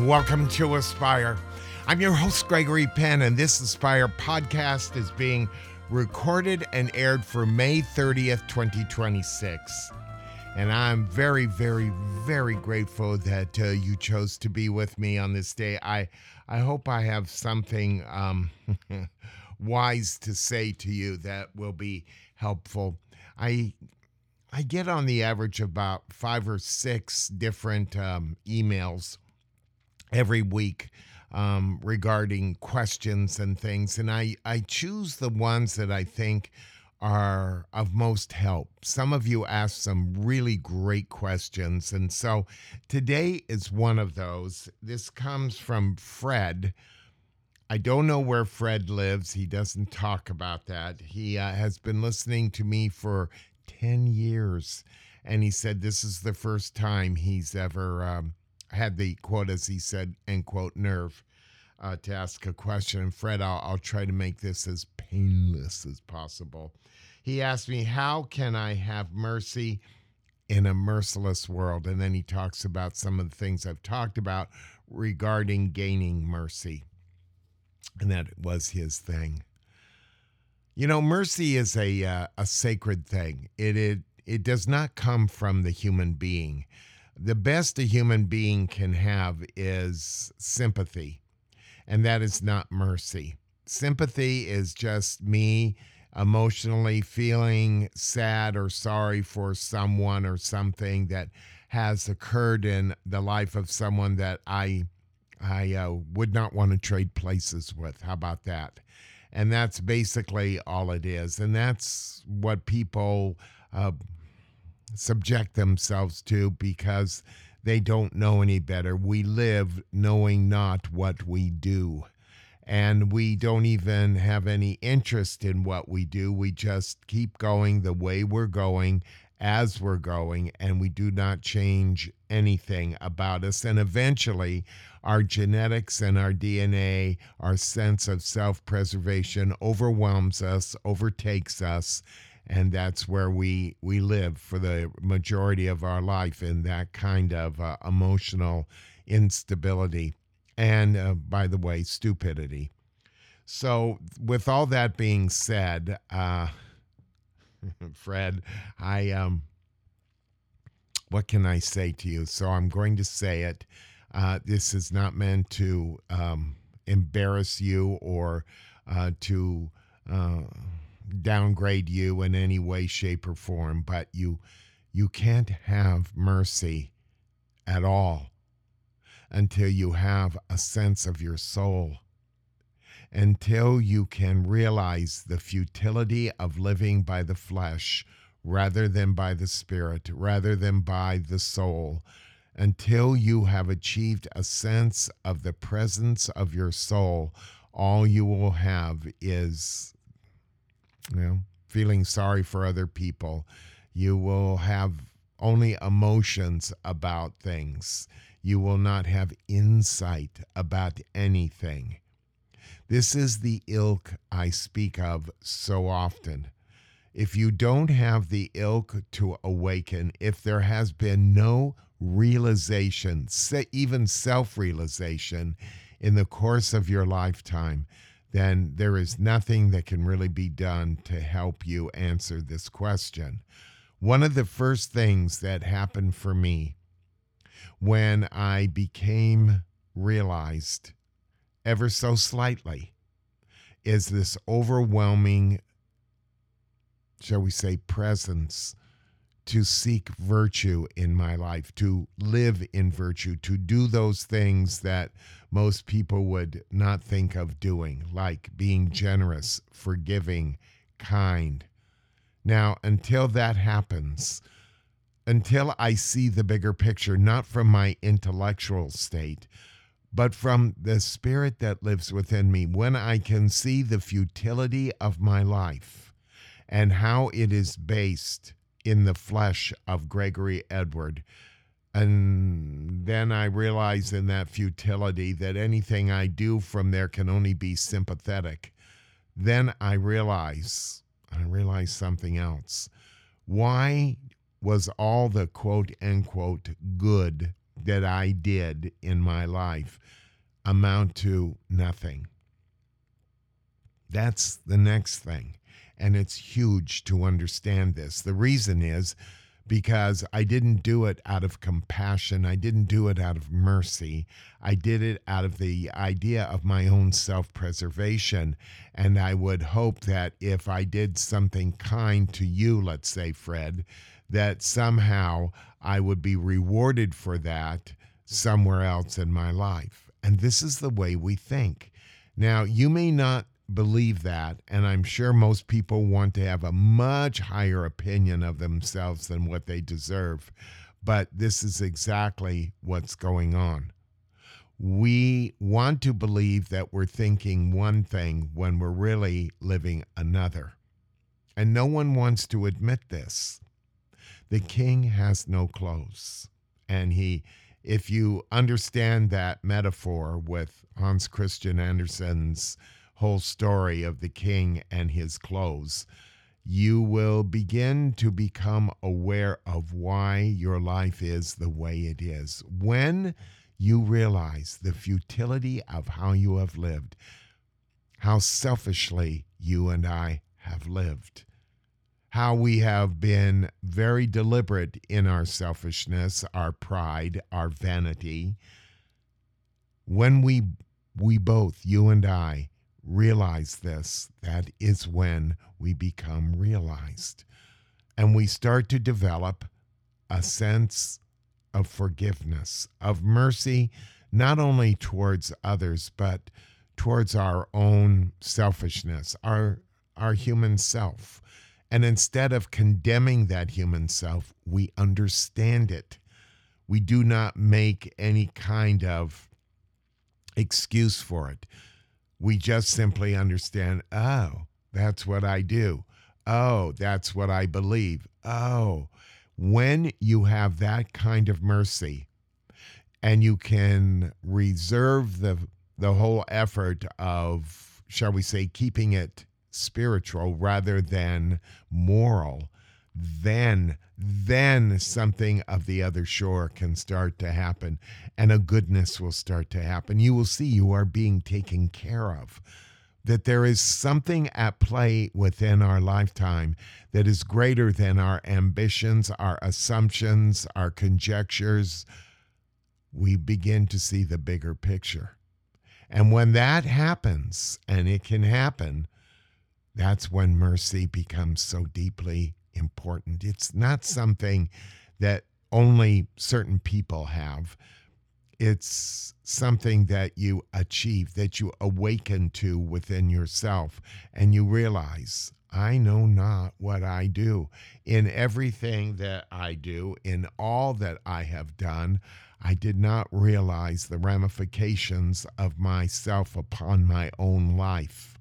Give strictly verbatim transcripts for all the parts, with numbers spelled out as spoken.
Welcome to Aspire. I'm your host, Gregory Penn, and this Aspire podcast is being recorded and aired for May thirtieth, twenty twenty-six. And I'm very, very, very grateful that uh, you chose to be with me on this day. I, I hope I have something um, wise to say to you that will be helpful. I I get on the average about five or six different um, emails every week um, regarding questions and things. And I, I choose the ones that I think are of most help. Some of you asked some really great questions. And so today is one of those. This comes from Fred. I don't know where Fred lives. He doesn't talk about that. He uh, has been listening to me for ten years. And he said this is the first time he's ever um, had the, quote, as he said, end quote, nerve uh, to ask a question. And Fred, I'll, I'll try to make this as painless as possible. He asked me, how can I have mercy in a merciless world? And then he talks about some of the things I've talked about regarding gaining mercy. And that was his thing. You know, mercy is a uh, a sacred thing. It, it it does not come from the human being. The best a human being can have is sympathy, and that is not mercy. Sympathy is just me emotionally feeling sad or sorry for someone or something that has occurred in the life of someone that I I uh, would not want to trade places with. How about that? And that's basically all it is. And that's what people uh, subject themselves to because they don't know any better. We live knowing not what we do. And we don't even have any interest in what we do. We just keep going the way we're going as we're going, and we do not change anything about us. And eventually, our genetics and our D N A, our sense of self-preservation overwhelms us, overtakes us, and that's where we, we live for the majority of our life in that kind of uh, emotional instability. And, uh, by the way, stupidity. So with all that being said, uh, Fred, I um, what can I say to you? So I'm going to say it. Uh, this is not meant to um, embarrass you or uh, to uh, downgrade you in any way, shape, or form, but you you can't have mercy at all until you have a sense of your soul, until you can realize the futility of living by the flesh rather than by the spirit, rather than by the soul, until you have achieved a sense of the presence of your soul. All you will have is, you know, feeling sorry for other people. You will have only emotions about things. You will not have insight about anything. This is the ilk I speak of so often. If you don't have the ilk to awaken, if there has been no realization, even self-realization in the course of your lifetime, then there is nothing that can really be done to help you answer this question. One of the first things that happened for me when I became realized ever so slightly is this overwhelming, shall we say, presence to seek virtue in my life, to live in virtue, to do those things that most people would not think of doing, like being generous, forgiving, kind. Now, until that happens, until I see the bigger picture, not from my intellectual state, but from the spirit that lives within me, when I can see the futility of my life and how it is based in the flesh of Gregory Edward, and then I realize in that futility that anything I do from there can only be sympathetic, then I realize, I realize something else. Why was all the quote, end quote, good that I did in my life amount to nothing? That's the next thing. And it's huge to understand this. The reason is because I didn't do it out of compassion. I didn't do it out of mercy. I did it out of the idea of my own self-preservation. And I would hope that if I did something kind to you, let's say, Fred, that somehow I would be rewarded for that somewhere else in my life. And this is the way we think. Now, you may not believe that, and I'm sure most people want to have a much higher opinion of themselves than what they deserve, but this is exactly what's going on. We want to believe that we're thinking one thing when we're really living another, and no one wants to admit this. The king has no clothes, and he if you understand that metaphor with Hans Christian Andersen's whole story of the king and his clothes, you will begin to become aware of why your life is the way it is. When you realize the futility of how you have lived, how selfishly you and I have lived, how we have been very deliberate in our selfishness, our pride, our vanity. When we we both, you and I, realize this, that is when we become realized. And we start to develop a sense of forgiveness, of mercy, not only towards others, but towards our own selfishness, our, our human self. And instead of condemning that human self, we understand it. We do not make any kind of excuse for it. We just simply understand, oh, that's what I do. Oh, that's what I believe. Oh, when you have that kind of mercy and you can reserve the the whole effort of, shall we say, keeping it spiritual rather than moral, then then something of the other shore can start to happen, and a goodness will start to happen. You will see you are being taken care of, that there is something at play within our lifetime that is greater than our ambitions, our assumptions, our conjectures. We begin to see the bigger picture. And when that happens, and it can happen, that's when mercy becomes so deeply important. It's not something that only certain people have. It's something that you achieve, that you awaken to within yourself, and you realize, I know not what I do. In everything that I do, in all that I have done, I did not realize the ramifications of myself upon my own life.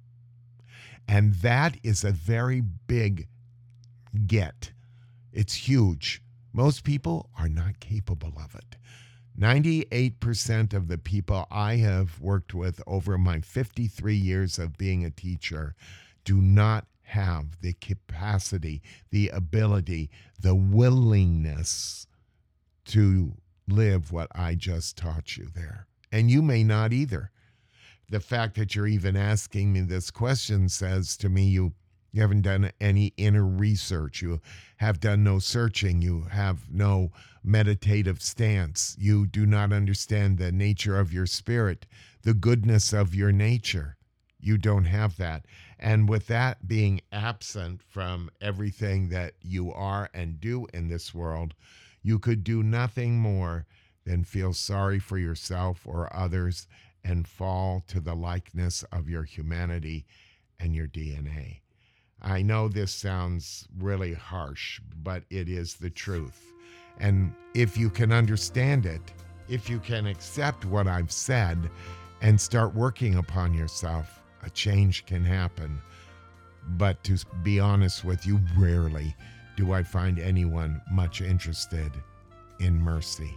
And that is a very big get. It's huge. Most people are not capable of it. ninety-eight percent of the people I have worked with over my fifty-three years of being a teacher do not have the capacity, the ability, the willingness to live what I just taught you there. And you may not either. The fact that you're even asking me this question says to me you You haven't done any inner research. You have done no searching. You have no meditative stance. You do not understand the nature of your spirit, the goodness of your nature. You don't have that. And with that being absent from everything that you are and do in this world, you could do nothing more than feel sorry for yourself or others and fall to the likeness of your humanity and your D N A. I know this sounds really harsh, but it is the truth. And if you can understand it, if you can accept what I've said and start working upon yourself, a change can happen. But to be honest with you, rarely do I find anyone much interested in mercy.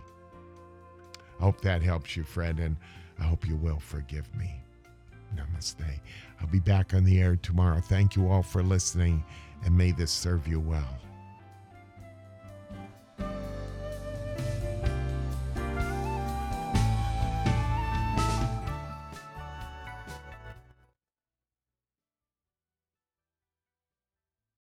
I hope that helps you, Fred, and I hope you will forgive me. Namaste. I'll be back on the air tomorrow. Thank you all for listening, and may this serve you well.